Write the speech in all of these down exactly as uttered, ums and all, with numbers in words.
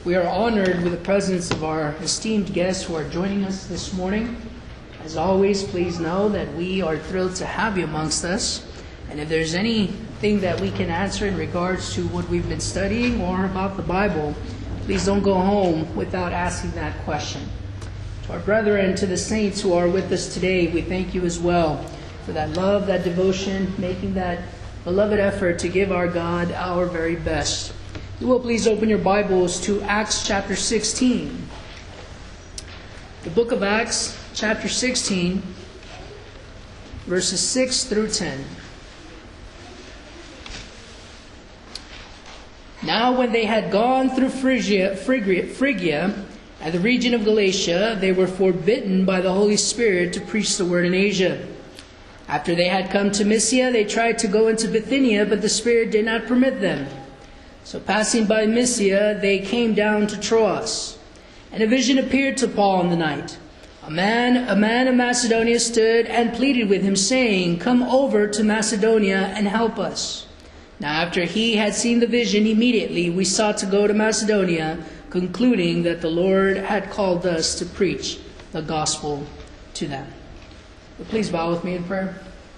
We are honored with the presence of our esteemed guests who are joining us this morning. As always, please know that we are thrilled to have you amongst us. And if there's anything that we can answer in regards to what we've been studying or about the Bible, please don't go home without asking that question. To our brethren, to the saints who are with us today, we thank you as well for that love, that devotion, making that beloved effort to give our God our very best. You will please open your Bibles to Acts chapter sixteen. The book of Acts chapter sixteen, verses six through ten. Now when they had gone through Phrygia, Phrygia, Phrygia and the region of Galatia, they were forbidden by the Holy Spirit to preach the word in Asia. After they had come to Mysia, they tried to go into Bithynia, but the Spirit did not permit them. So passing by Mysia, they came down to Troas. And a vision appeared to Paul in the night. A man, a man of Macedonia stood and pleaded with him, saying, "Come over to Macedonia and help us." Now after he had seen the vision, immediately we sought to go to Macedonia, concluding that the Lord had called us to preach the gospel to them. But please bow with me in prayer.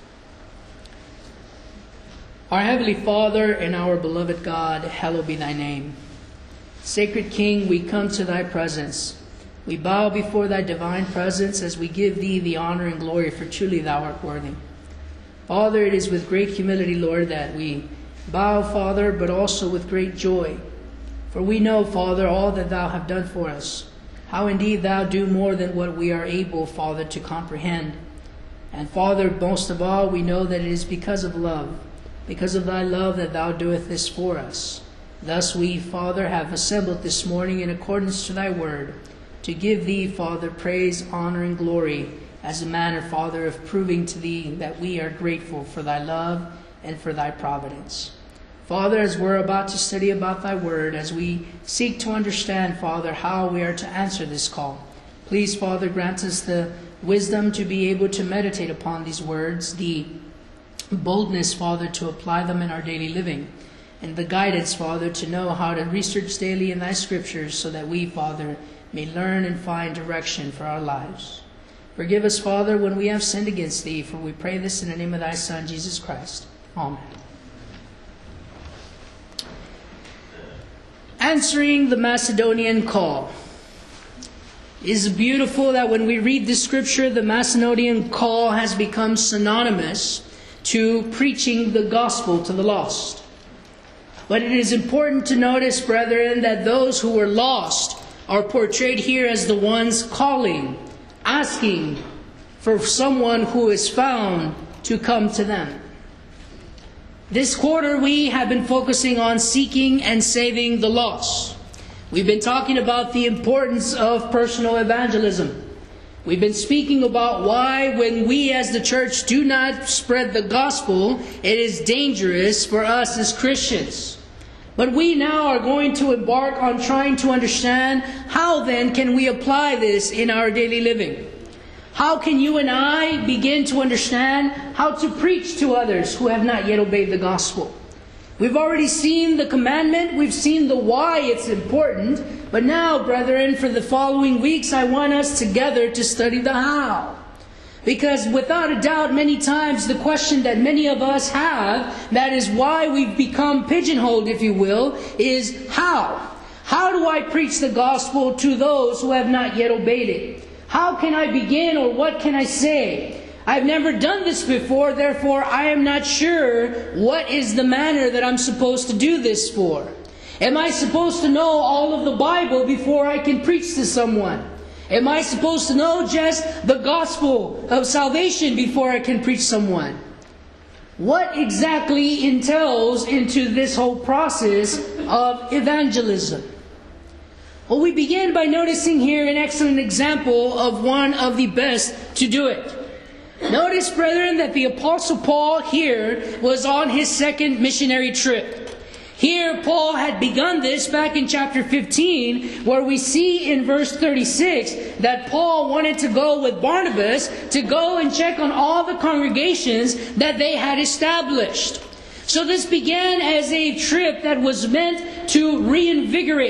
Our Heavenly Father and our beloved God, hallowed be thy name. Sacred King, we come to thy presence. We bow before thy divine presence as we give thee the honor and glory, for truly thou art worthy. Father, it is with great humility, Lord, that we bow, Father, but also with great joy. For we know, Father, all that thou hast done for us. How indeed thou do more than what we are able, Father, to comprehend. And Father, most of all, we know that it is because of love. Because of thy love that thou doest this for us. Thus we, Father, have assembled this morning in accordance to thy word, to give thee, Father, praise, honor, and glory, as a manner, Father, of proving to thee that we are grateful for thy love and for thy providence. Father, as we're about to study about thy word, as we seek to understand, Father, how we are to answer this call, please, Father, grant us the wisdom to be able to meditate upon these words, the boldness, Father, to apply them in our daily living, and the guidance, Father, to know how to research daily in thy scriptures so that we, Father, may learn and find direction for our lives. Forgive us, Father, when we have sinned against thee, for we pray this in the name of thy Son, Jesus Christ. Amen. Answering the Macedonian call. It is beautiful that when we read the scripture, the Macedonian call has become synonymous to preaching the gospel to the lost. But it is important to notice, brethren, that those who were lost are portrayed here as the ones calling, asking for someone who is found to come to them. This quarter we have been focusing on seeking and saving the lost. We've been talking about the importance of personal evangelism. We've been speaking about why when we as the church do not spread the gospel, it is dangerous for us as Christians. But we now are going to embark on trying to understand how then can we apply this in our daily living. How can you and I begin to understand how to preach to others who have not yet obeyed the gospel? We've already seen the commandment, we've seen the why it's important, but now, brethren, for the following weeks, I want us together to study the how. Because without a doubt, many times the question that many of us have, that is why we've become pigeonholed, if you will, is how? How do I preach the gospel to those who have not yet obeyed it? How can I begin, or what can I say? I've never done this before, therefore I am not sure what is the manner that I'm supposed to do this for. Am I supposed to know all of the Bible before I can preach to someone? Am I supposed to know just the gospel of salvation before I can preach someone? What exactly entails into this whole process of evangelism? Well, we begin by noticing here an excellent example of one of the best to do it. Notice, brethren, that the Apostle Paul here was on his second missionary trip. Here, Paul had begun this back in chapter fifteen, where we see in verse thirty-six that Paul wanted to go with Barnabas to go and check on all the congregations that they had established. So this began as a trip that was meant to reinvigorate.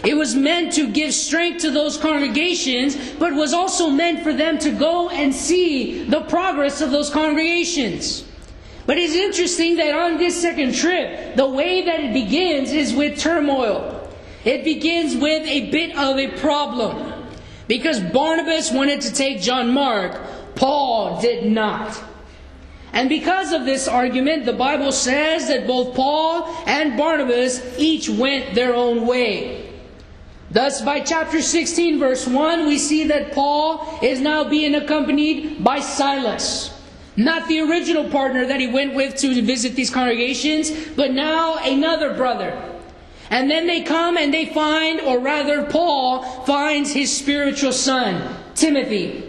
It was meant to give strength to those congregations, but was also meant for them to go and see the progress of those congregations. But it's interesting that on this second trip, the way that it begins is with turmoil. It begins with a bit of a problem. Because Barnabas wanted to take John Mark, Paul did not. And because of this argument, the Bible says that both Paul and Barnabas each went their own way. Thus, by chapter sixteen, verse one, we see that Paul is now being accompanied by Silas. Not the original partner that he went with to visit these congregations, but now another brother. And then they come and they find, or rather Paul finds his spiritual son, Timothy.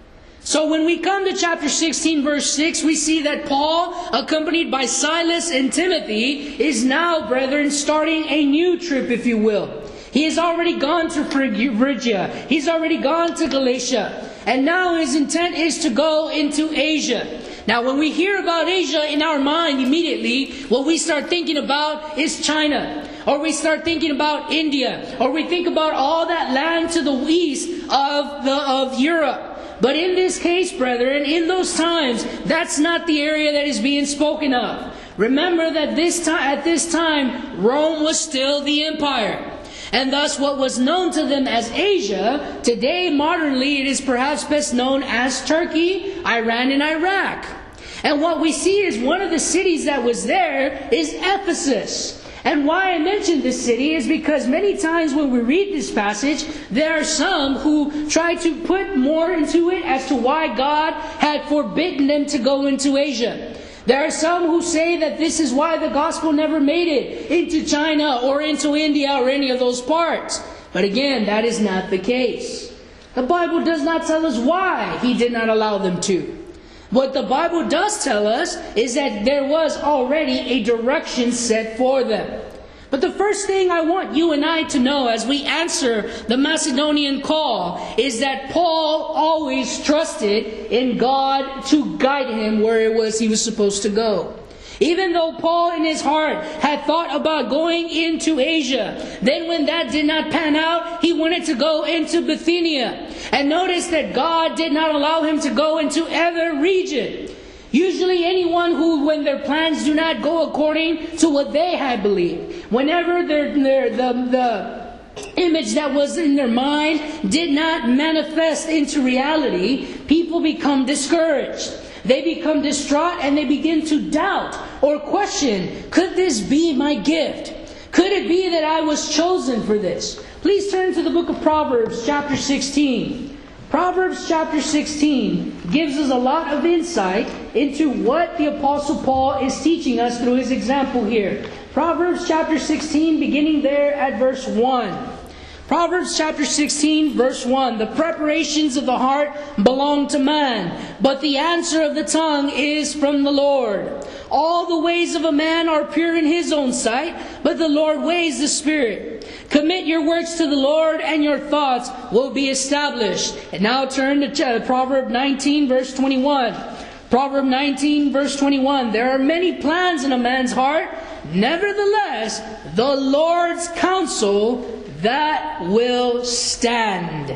So when we come to chapter sixteen, verse six, we see that Paul, accompanied by Silas and Timothy, is now, brethren, starting a new trip, if you will. He has already gone to Phrygia. He's already gone to Galatia. And now his intent is to go into Asia. Now when we hear about Asia in our mind immediately, what we start thinking about is China. Or we start thinking about India. Or we think about all that land to the east of, the, of Europe. But in this case, brethren, in those times, that's not the area that is being spoken of. Remember that this time, at this time, Rome was still the empire. And thus what was known to them as Asia, today modernly it is perhaps best known as Turkey, Iran, and Iraq. And what we see is one of the cities that was there is Ephesus. And why I mention this city is because many times when we read this passage, there are some who try to put more into it as to why God had forbidden them to go into Asia. There are some who say that this is why the gospel never made it into China or into India or any of those parts. But again, that is not the case. The Bible does not tell us why He did not allow them to. What the Bible does tell us is that there was already a direction set for them. But the first thing I want you and I to know as we answer the Macedonian call is that Paul always trusted in God to guide him where it was he was supposed to go. Even though Paul in his heart had thought about going into Asia, then when that did not pan out, he wanted to go into Bithynia. And notice that God did not allow him to go into either region. Usually anyone who, when their plans do not go according to what they had believed, whenever their, their, the, the image that was in their mind did not manifest into reality, people become discouraged. They become distraught and they begin to doubt or question, could this be my gift? Could it be that I was chosen for this? Please turn to the book of Proverbs chapter sixteen. Proverbs chapter sixteen gives us a lot of insight into what the Apostle Paul is teaching us through his example here. Proverbs chapter sixteen, beginning there at verse one. Proverbs chapter sixteen, verse one. The preparations of the heart belong to man, but the answer of the tongue is from the Lord. All the ways of a man are pure in his own sight, but the Lord weighs the spirit. Commit your works to the Lord, and your thoughts will be established. And now turn to Proverbs nineteen, verse twenty-one. Proverbs nineteen, verse twenty-one. There are many plans in a man's heart. Nevertheless, the Lord's counsel, that will stand.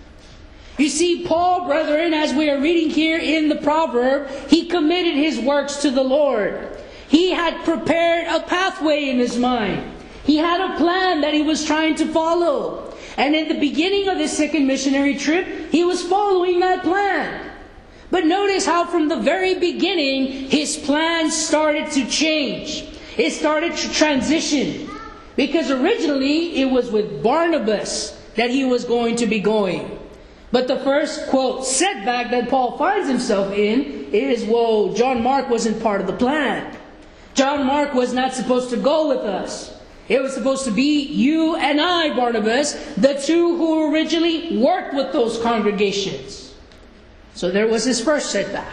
You see, Paul, brethren, as we are reading here in the proverb, he committed his works to the Lord. He had prepared a pathway in his mind. He had a plan that he was trying to follow. And in the beginning of his second missionary trip, he was following that plan. But notice how from the very beginning, his plan started to change. It started to transition. Because originally, it was with Barnabas that he was going to be going. But the first, quote, setback that Paul finds himself in is, whoa, John Mark wasn't part of the plan. John Mark was not supposed to go with us. It was supposed to be you and I, Barnabas, the two who originally worked with those congregations. So there was his first setback.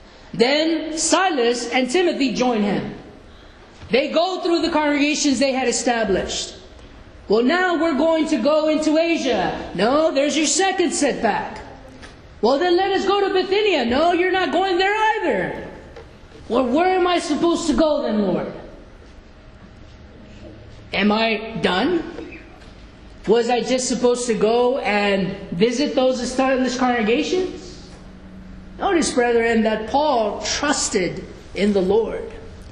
Then Silas and Timothy join him. They go through the congregations they had established. Well, now we're going to go into Asia. No, there's your second setback. Well, then let us go to Bithynia. No, you're not going there either. Well, where am I supposed to go then, Lord? Am I done? Was I just supposed to go and visit those established congregations? Notice, brethren, that Paul trusted in the Lord.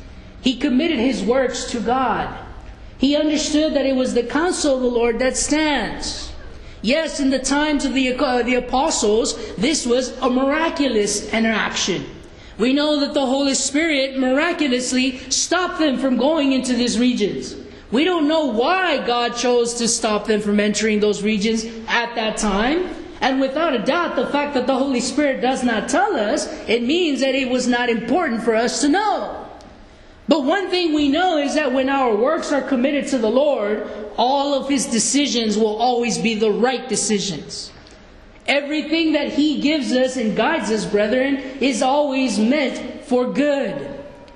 He committed his works to God. He understood that it was the counsel of the Lord that stands. Yes, in the times of the, uh, the apostles, this was a miraculous interaction. We know that the Holy Spirit miraculously stopped them from going into these regions. We don't know why God chose to stop them from entering those regions at that time. And without a doubt, the fact that the Holy Spirit does not tell us, it means that it was not important for us to know. But one thing we know is that when our works are committed to the Lord, all of His decisions will always be the right decisions. Everything that He gives us and guides us, brethren, is always meant for good.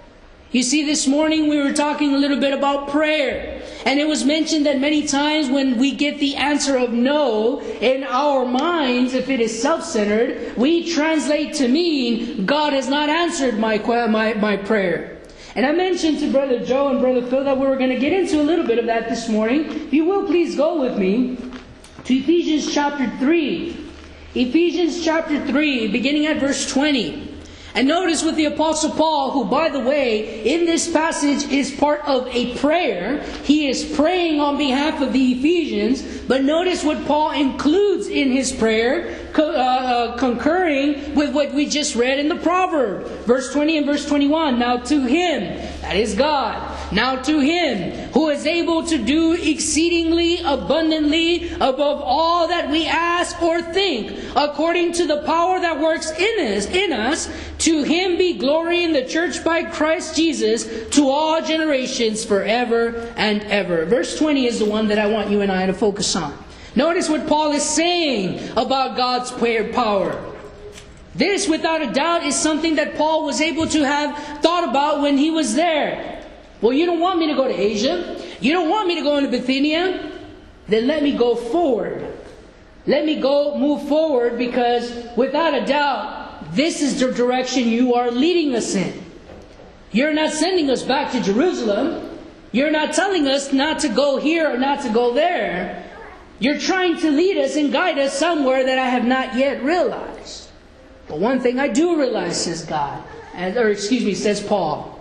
You see, this morning we were talking a little bit about prayer. And it was mentioned that many times when we get the answer of no in our minds, if it is self-centered, we translate to mean, God has not answered my, my, my prayer. And I mentioned to Brother Joe and Brother Phil that we were going to get into a little bit of that this morning. If you will, please go with me to Ephesians chapter three. Ephesians chapter three, beginning at verse twenty. And notice with the Apostle Paul, who, by the way, in this passage is part of a prayer. He is praying on behalf of the Ephesians. But notice what Paul includes in his prayer, co- uh, uh, concurring with what we just read in the proverb. Verse twenty and verse twenty-one. Now to Him, that is God. Now to Him who is able to do exceedingly abundantly above all that we ask or think, according to the power that works in us, in us, to Him be glory in the church by Christ Jesus to all generations forever and ever. Verse twenty is the one that I want you and I to focus on. Notice what Paul is saying about God's power. This, without a doubt, is something that Paul was able to have thought about when he was there. Well, you don't want me to go to Asia. You don't want me to go into Bithynia. Then let me go forward. Let me go move forward, because without a doubt, this is the direction you are leading us in. You're not sending us back to Jerusalem. You're not telling us not to go here or not to go there. You're trying to lead us and guide us somewhere that I have not yet realized. But one thing I do realize, says God, or excuse me, says Paul,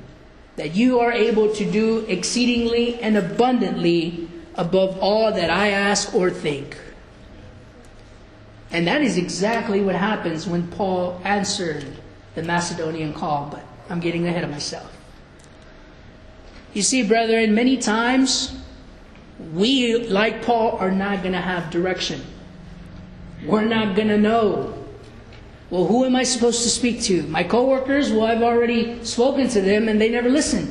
that you are able to do exceedingly and abundantly above all that I ask or think. And that is exactly what happens when Paul answered the Macedonian call. But I'm getting ahead of myself. You see, brethren, many times we, like Paul, are not going to have direction. We're not going to know. Well, who am I supposed to speak to? My coworkers? Well, I've already spoken to them and they never listened.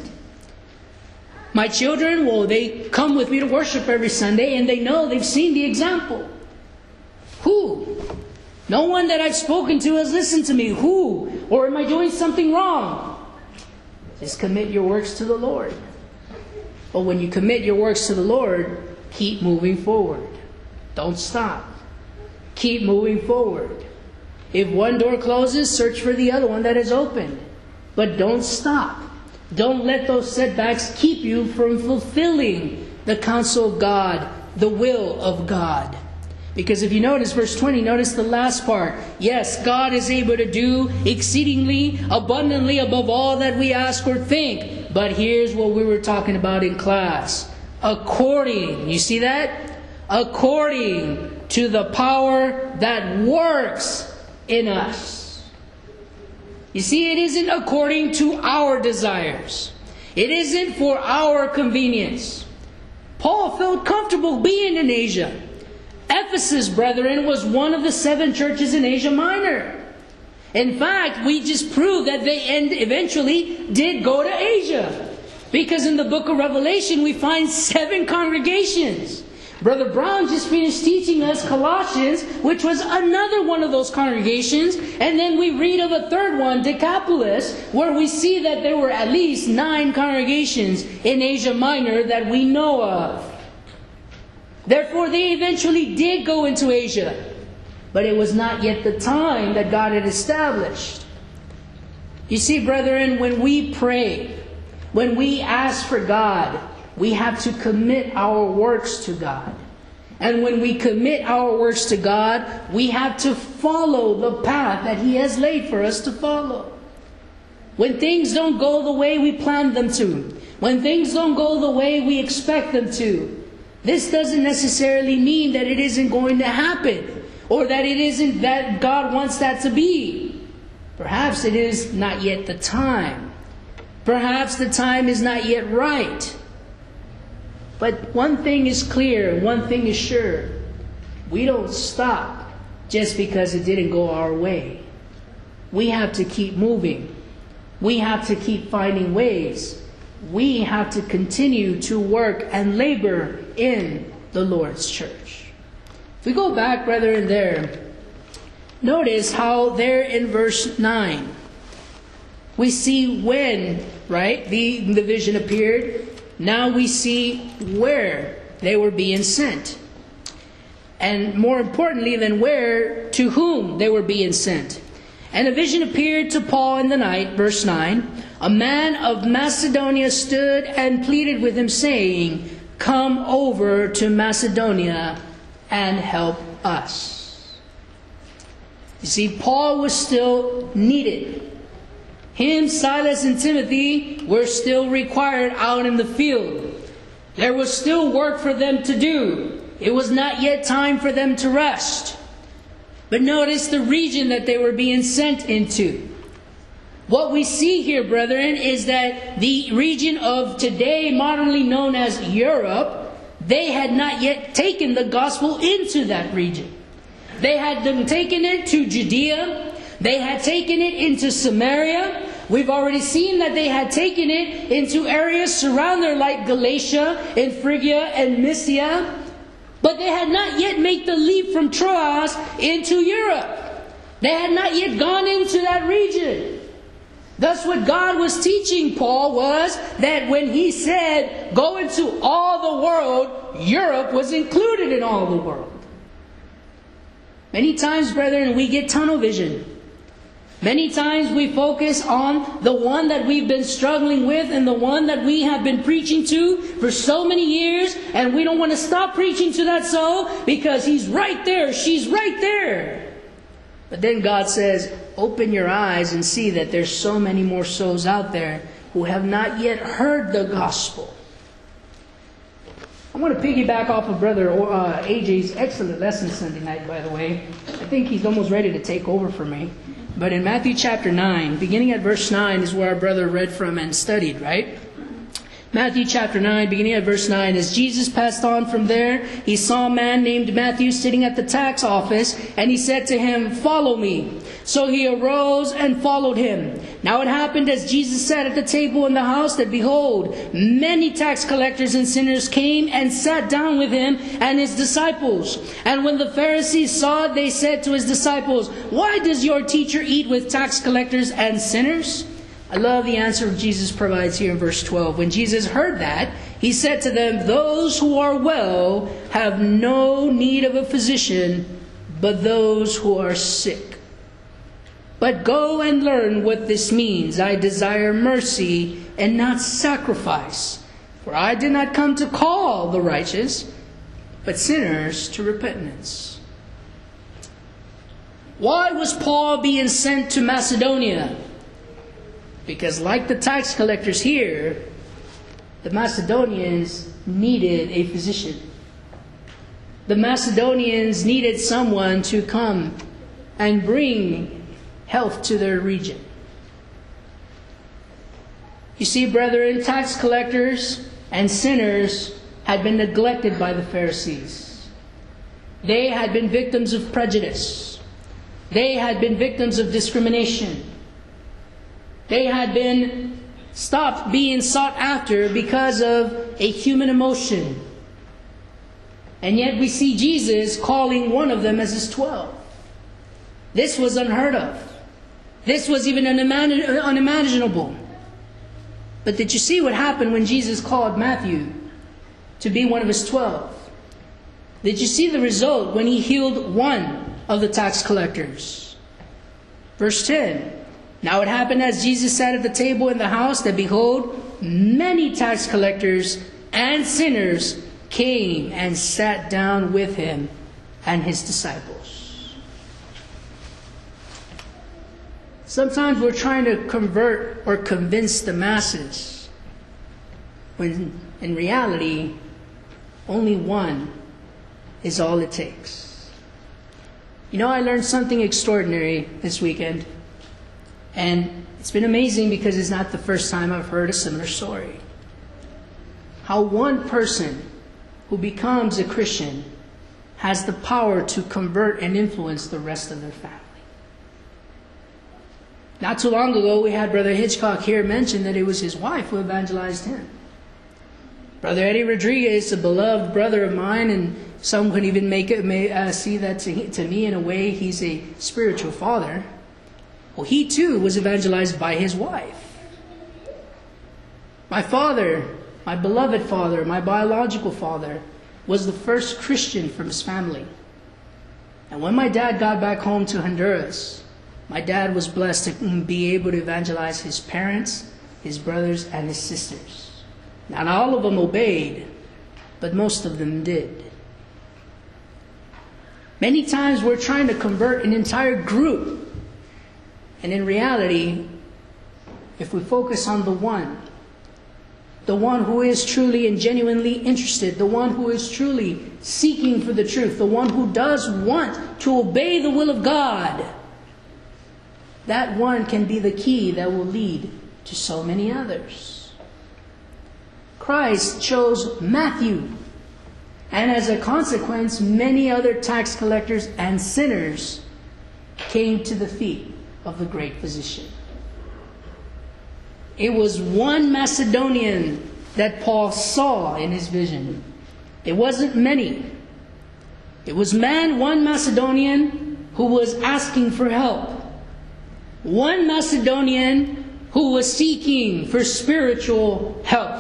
My children? Well, they come with me to worship every Sunday and they know, they've seen the example. Who? No one that I've spoken to has listened to me. Who? Or am I doing something wrong? Just commit your works to the Lord. But when you commit your works to the Lord, keep moving forward. Don't stop. Keep moving forward. If one door closes, search for the other one that is open. But don't stop. Don't let those setbacks keep you from fulfilling the counsel of God, the will of God. Because if you notice verse twenty, notice the last part. Yes, God is able to do exceedingly abundantly above all that we ask or think. But here's what we were talking about in class. According, you see that? According to the power that works in us. You see, it isn't according to our desires. It isn't for our convenience. Paul felt comfortable being in Asia. Ephesus, brethren, was one of the seven churches in Asia Minor. In fact, we just proved that they end eventually did go to Asia. Because in the book of Revelation, we find seven congregations. Brother Brown just finished teaching us Colossians, which was another one of those congregations. And then we read of a third one, Decapolis, where we see that there were at least nine congregations in Asia Minor that we know of. Therefore, they eventually did go into Asia. But it was not yet the time that God had established. You see, brethren, when we pray, when we ask for God, we have to commit our works to God. And when we commit our works to God, we have to follow the path that He has laid for us to follow. When things don't go the way we planned them to, when things don't go the way we expect them to, this doesn't necessarily mean that it isn't going to happen, or that it isn't that God wants that to be. Perhaps it is not yet the time. Perhaps the time is not yet right. But one thing is clear, one thing is sure. We don't stop just because it didn't go our way. We have to keep moving. We have to keep finding ways. We have to continue to work and labor in the Lord's church. If we go back, brethren, there, notice how there in verse nine, we see when, right, the, the vision appeared. Now we see where they were being sent. And more importantly than where, to whom they were being sent. And a vision appeared to Paul in the night, verse nine. A man of Macedonia stood and pleaded with him, saying, "Come over to Macedonia and help us." You see, Paul was still needed. Him, Silas, and Timothy were still required out in the field. There was still work for them to do. It was not yet time for them to rest. But notice the region that they were being sent into. What we see here, brethren, is that the region of today, modernly known as Europe, they had not yet taken the gospel into that region. They had taken it to Judea. They had taken it into Samaria. We've already seen that they had taken it into areas surrounding like Galatia and Phrygia and Mysia. But they had not yet made the leap from Troas into Europe. They had not yet gone into that region. Thus what God was teaching Paul was that when he said, go into all the world, Europe was included in all the world. Many times, brethren, we get tunnel vision. Many times we focus on the one that we've been struggling with and the one that we have been preaching to for so many years, and we don't want to stop preaching to that soul because he's right there, she's right there. But then God says, open your eyes and see that there's so many more souls out there who have not yet heard the gospel. I want to piggyback off of Brother uh, A J's excellent lesson Sunday night, by the way. I think he's almost ready to take over for me. But in Matthew chapter nine, beginning at verse nine is where our brother read from and studied, right? Matthew chapter nine, beginning at verse nine, as Jesus passed on from there, he saw a man named Matthew sitting at the tax office, and he said to him, "Follow me." So he arose and followed him. Now it happened as Jesus sat at the table in the house that, behold, many tax collectors and sinners came and sat down with him and his disciples. And when the Pharisees saw it, they said to his disciples, "Why does your teacher eat with tax collectors and sinners?" I love the answer Jesus provides here in verse twelve. When Jesus heard that, he said to them, "Those who are well have no need of a physician, but those who are sick. But go and learn what this means. I desire mercy and not sacrifice. For I did not come to call the righteous, but sinners to repentance." Why was Paul being sent to Macedonia? Because like the tax collectors here, the Macedonians needed a physician. The Macedonians needed someone to come and bring health to their region. You see, brethren, tax collectors and sinners had been neglected by the Pharisees. They had been victims of prejudice. They had been victims of discrimination. They had been stopped being sought after because of a human emotion. And yet we see Jesus calling one of them as his twelve. This was unheard of. This was even unimaginable. But did you see what happened when Jesus called Matthew to be one of his twelve? Did you see the result when he healed one of the tax collectors? Verse ten. Now it happened as Jesus sat at the table in the house that, behold, many tax collectors and sinners came and sat down with him and his disciples. Sometimes we're trying to convert or convince the masses, when in reality, only one is all it takes. You know, I learned something extraordinary this weekend, and it's been amazing because it's not the first time I've heard a similar story. How one person who becomes a Christian has the power to convert and influence the rest of their family. Not too long ago, we had Brother Hitchcock here mention that it was his wife who evangelized him. Brother Eddie Rodriguez, a beloved brother of mine, and some could even make it may, uh, see that to, to me in a way he's a spiritual father. Well, he too was evangelized by his wife. My father, my beloved father, my biological father, was the first Christian from his family. And when my dad got back home to Honduras, my dad was blessed to be able to evangelize his parents, his brothers, and his sisters. Not all of them obeyed, but most of them did. Many times we're trying to convert an entire group. And in reality, if we focus on the one, the one who is truly and genuinely interested, the one who is truly seeking for the truth, the one who does want to obey the will of God, that one can be the key that will lead to so many others. Christ chose Matthew, and as a consequence, many other tax collectors and sinners came to the feet of the great physician. It was one Macedonian that Paul saw in his vision. It wasn't many. It was man, one Macedonian, who was asking for help. One Macedonian who was seeking for spiritual health.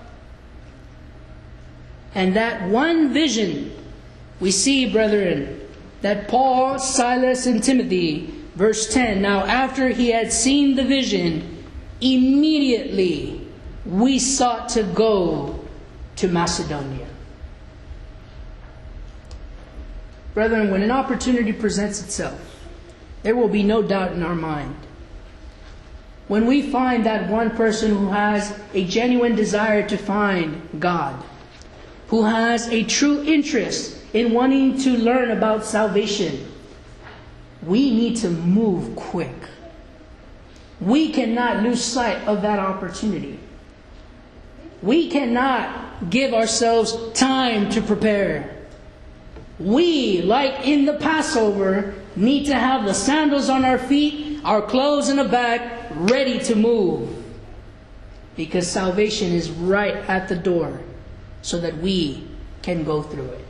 And that one vision, we see, brethren, that Paul, Silas, and Timothy, verse ten, now after he had seen the vision, immediately we sought to go to Macedonia. Brethren, when an opportunity presents itself, there will be no doubt in our mind. When we find that one person who has a genuine desire to find God, who has a true interest in wanting to learn about salvation, we need to move quick. We cannot lose sight of that opportunity. We cannot give ourselves time to prepare. We, like in the Passover, need to have the sandals on our feet, our clothes in the back, ready to move. Because salvation is right at the door, so that we can go through it.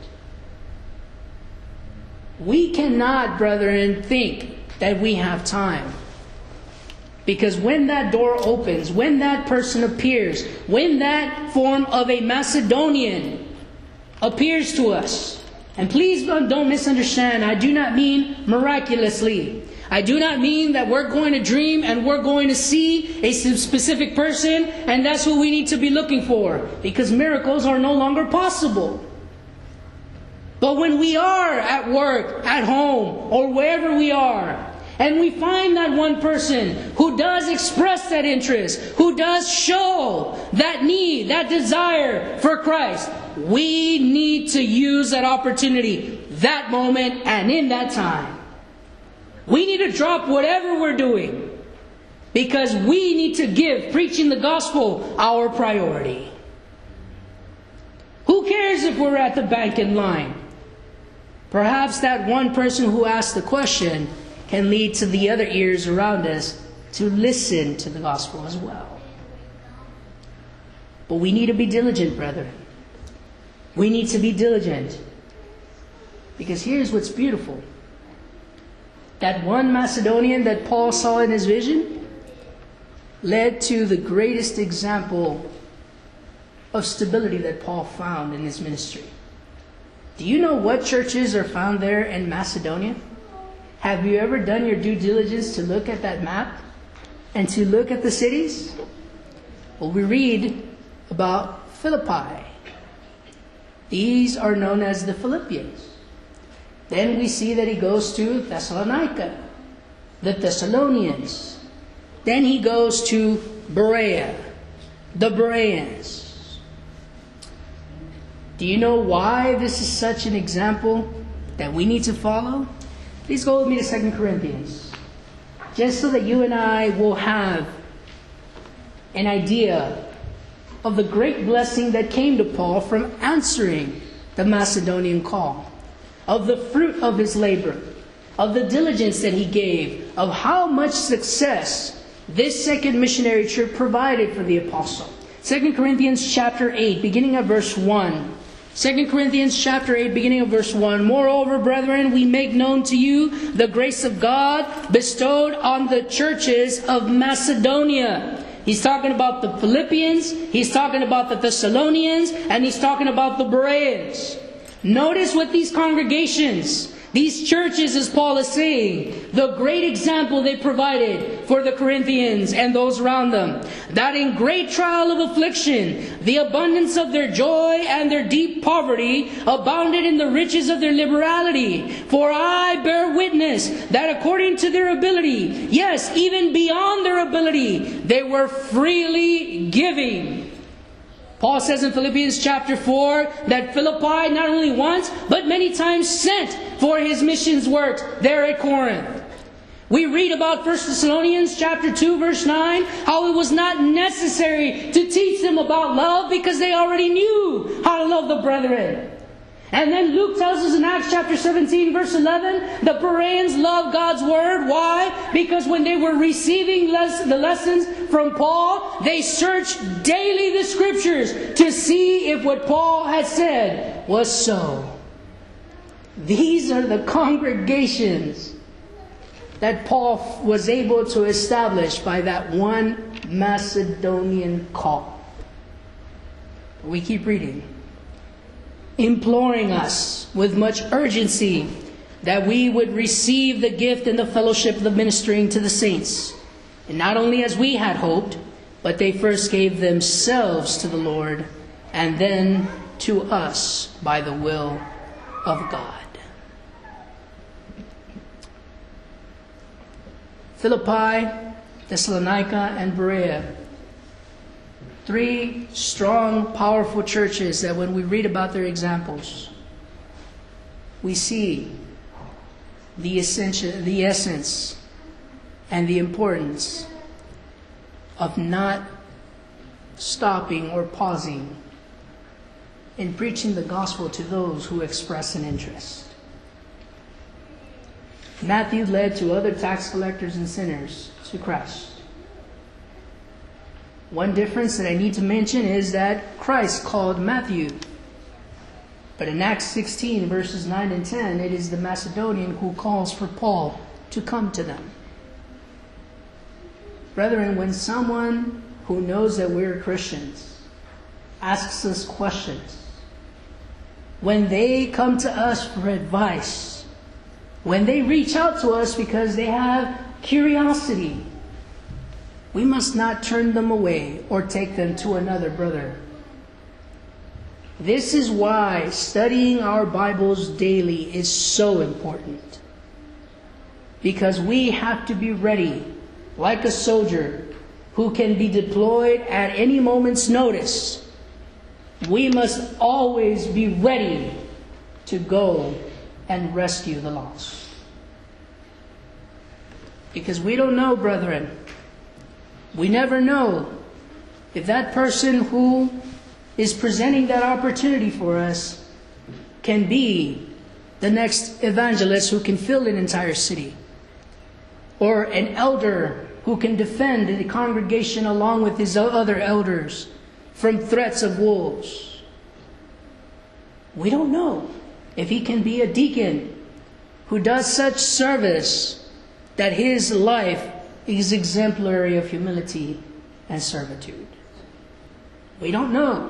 We cannot, brethren, think that we have time. Because when that door opens, when that person appears, when that form of a Macedonian appears to us, and please don't misunderstand, I do not mean miraculously. I do not mean that we're going to dream and we're going to see a specific person and that's who we need to be looking for, because miracles are no longer possible. But when we are at work, at home, or wherever we are, and we find that one person who does express that interest, who does show that need, that desire for Christ, we need to use that opportunity, that moment, and in that time. We need to drop whatever we're doing, because we need to give preaching the gospel our priority. Who cares if we're at the bank in line? Perhaps that one person who asked the question can lead to the other ears around us to listen to the gospel as well. But we need to be diligent, brethren. We need to be diligent. Because here's what's beautiful. That one Macedonian that Paul saw in his vision led to the greatest example of stability that Paul found in his ministry. Do you know what churches are found there in Macedonia? Have you ever done your due diligence to look at that map and to look at the cities? Well, we read about Philippi. These are known as the Philippians. Then we see that he goes to Thessalonica, the Thessalonians. Then he goes to Berea, the Bereans. Do you know why this is such an example that we need to follow? Please go with me to Second Corinthians. Just so that you and I will have an idea of the great blessing that came to Paul from answering the Macedonian call, of the fruit of his labor, of the diligence that he gave, of how much success this second missionary trip provided for the apostle. Second Corinthians chapter eight, beginning at verse one. Second Corinthians chapter eight, beginning of verse one. Moreover, brethren, we make known to you the grace of God bestowed on the churches of Macedonia. He's talking about the Philippians, he's talking about the Thessalonians, and he's talking about the Bereans. Notice what these congregations, these churches, as Paul is saying, the great example they provided for the Corinthians and those around them. That in great trial of affliction, the abundance of their joy and their deep poverty abounded in the riches of their liberality. For I bear witness that according to their ability, yes, even beyond their ability, they were freely giving. Paul says in Philippians chapter four that Philippi not only once, but many times sent for his missions work there at Corinth. We read about First Thessalonians chapter two verse nine, how it was not necessary to teach them about love because they already knew how to love the brethren. And then Luke tells us in Acts chapter seventeen verse eleven, the Bereans loved God's word. Why? Because when they were receiving les- the lessons from Paul, they searched daily the scriptures to see if what Paul had said was so. These are the congregations that Paul was able to establish by that one Macedonian call. We keep reading. Imploring us with much urgency that we would receive the gift and the fellowship of ministering to the saints. And not only as we had hoped, but they first gave themselves to the Lord and then to us by the will of God. Philippi, Thessalonica, and Berea. Three strong, powerful churches that when we read about their examples, we see the essential, the essence and the importance of not stopping or pausing in preaching the gospel to those who express an interest. Matthew led to other tax collectors and sinners to Christ. One difference that I need to mention is that Christ called Matthew. But in Acts sixteen, verses nine and ten, it is the Macedonian who calls for Paul to come to them. Brethren, when someone who knows that we're Christians asks us questions, when they come to us for advice, when they reach out to us because they have curiosity, we must not turn them away or take them to another brother. This is why studying our Bibles daily is so important. Because we have to be ready, like a soldier who can be deployed at any moment's notice. We must always be ready to go and rescue the lost. Because we don't know, brethren. We never know if that person who is presenting that opportunity for us can be the next evangelist who can fill an entire city, or an elder who can defend the congregation along with his other elders from threats of wolves. We don't know if he can be a deacon who does such service that his life is exemplary of humility and servitude. We don't know.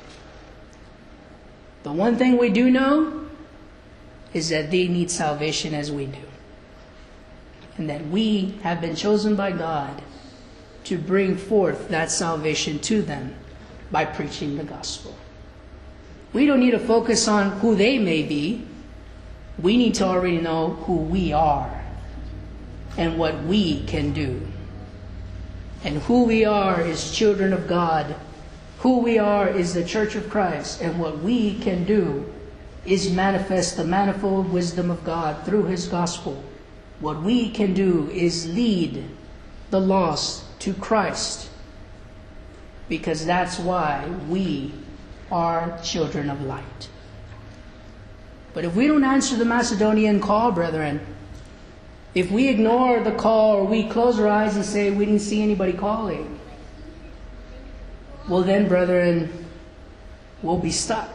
The one thing we do know is that they need salvation as we do. And that we have been chosen by God to bring forth that salvation to them by preaching the gospel. We don't need to focus on who they may be. We need to already know who we are and what we can do. And who we are is children of God. Who we are is the Church of Christ. And what we can do is manifest the manifold wisdom of God through His gospel. What we can do is lead the lost to Christ. Because that's why we are children of light. But if we don't answer the Macedonian call, brethren, if we ignore the call or we close our eyes and say we didn't see anybody calling, well then, brethren, we'll be stuck.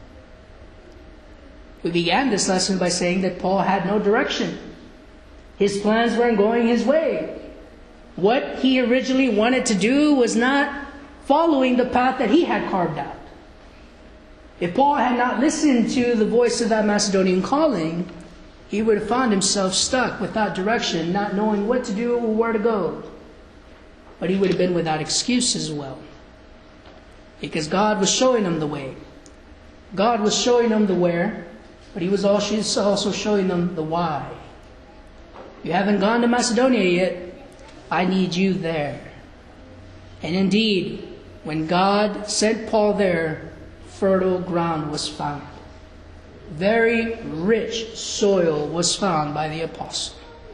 We began this lesson by saying that Paul had no direction. His plans weren't going his way. What he originally wanted to do was not following the path that he had carved out. If Paul had not listened to the voice of that Macedonian calling, he would have found himself stuck without direction, not knowing what to do or where to go. But he would have been without excuse as well. Because God was showing him the way. God was showing him the where, but He was also showing them the why. You haven't gone to Macedonia yet. I need you there. And indeed, when God sent Paul there, fertile ground was found. Very rich soil was found by the apostle.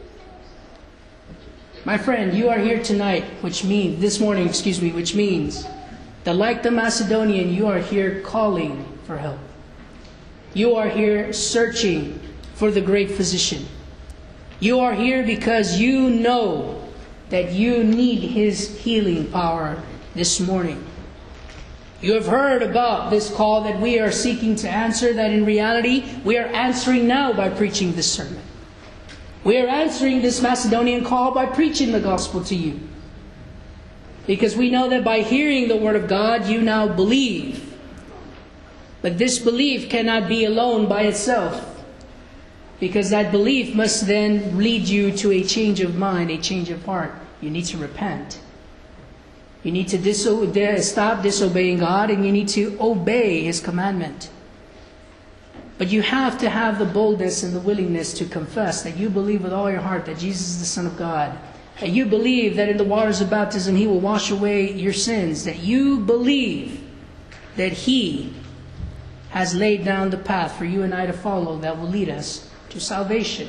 My friend, you are here tonight, which means, this morning, excuse me, which means that like the Macedonian, you are here calling for help. You are here searching for the great physician. You are here because you know that you need His healing power this morning. You have heard about this call that we are seeking to answer, that in reality we are answering now by preaching this sermon. We are answering this Macedonian call by preaching the gospel to you. Because we know that by hearing the word of God, you now believe. But this belief cannot be alone by itself. Because that belief must then lead you to a change of mind, a change of heart. You need to repent. You need to diso- stop disobeying God, and you need to obey His commandment. But you have to have the boldness and the willingness to confess that you believe with all your heart that Jesus is the Son of God. That you believe that in the waters of baptism He will wash away your sins. That you believe that He has laid down the path for you and I to follow that will lead us to salvation.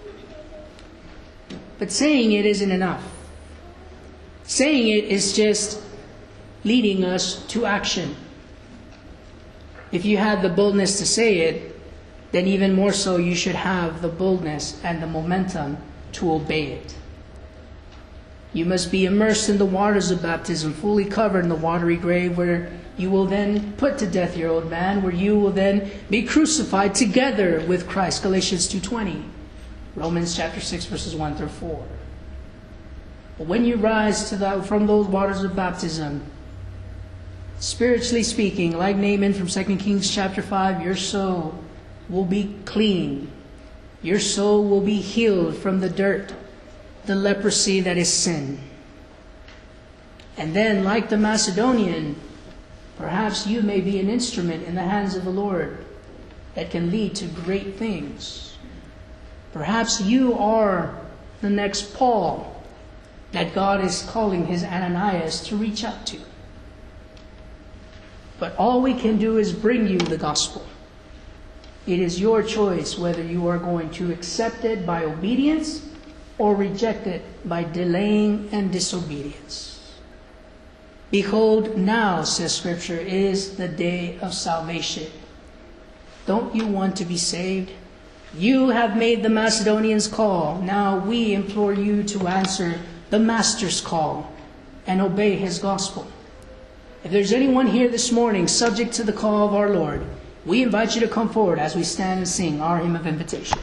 But saying it isn't enough. Saying it is just leading us to action. If you had the boldness to say it, then even more so you should have the boldness and the momentum to obey it. You must be immersed in the waters of baptism, fully covered in the watery grave, where you will then put to death your old man, where you will then be crucified together with Christ. Galatians two twenty, Romans chapter six, verses one through four. But when you rise to the, from those waters of baptism, spiritually speaking, like Naaman from Second Kings chapter five, your soul will be clean. Your soul will be healed from the dirt, the leprosy that is sin. And then, like the Macedonian, perhaps you may be an instrument in the hands of the Lord that can lead to great things. Perhaps you are the next Paul that God is calling His Ananias to reach out to. But all we can do is bring you the gospel. It is your choice whether you are going to accept it by obedience or reject it by delaying and disobedience. Behold, now, says Scripture, is the day of salvation. Don't you want to be saved? You have made the Macedonians' call. Now we implore you to answer the Master's call and obey His gospel. If there's anyone here this morning subject to the call of our Lord, we invite you to come forward as we stand and sing our hymn of invitation.